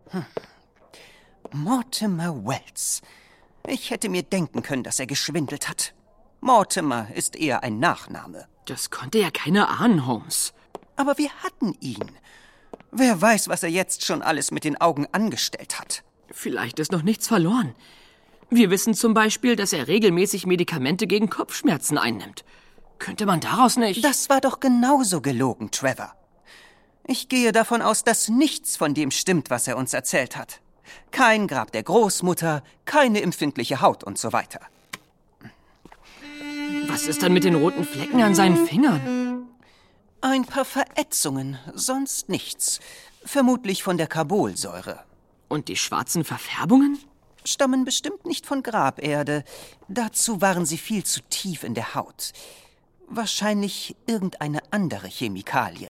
Mortimer Wells. Ich hätte mir denken können, dass er geschwindelt hat. Mortimer ist eher ein Nachname. Das konnte ja keiner ahnen, Holmes. Aber wir hatten ihn. Wer weiß, was er jetzt schon alles mit den Augen angestellt hat. Vielleicht ist noch nichts verloren. Wir wissen zum Beispiel, dass er regelmäßig Medikamente gegen Kopfschmerzen einnimmt. Könnte man daraus nicht... Das war doch genauso gelogen, Trevor. Ich gehe davon aus, dass nichts von dem stimmt, was er uns erzählt hat. Kein Grab der Großmutter, keine empfindliche Haut und so weiter. Was ist dann mit den roten Flecken an seinen Fingern? Ein paar Verätzungen, sonst nichts. Vermutlich von der Carbolsäure. Und die schwarzen Verfärbungen? Stammen bestimmt nicht von Graberde. Dazu waren sie viel zu tief in der Haut. Wahrscheinlich irgendeine andere Chemikalie.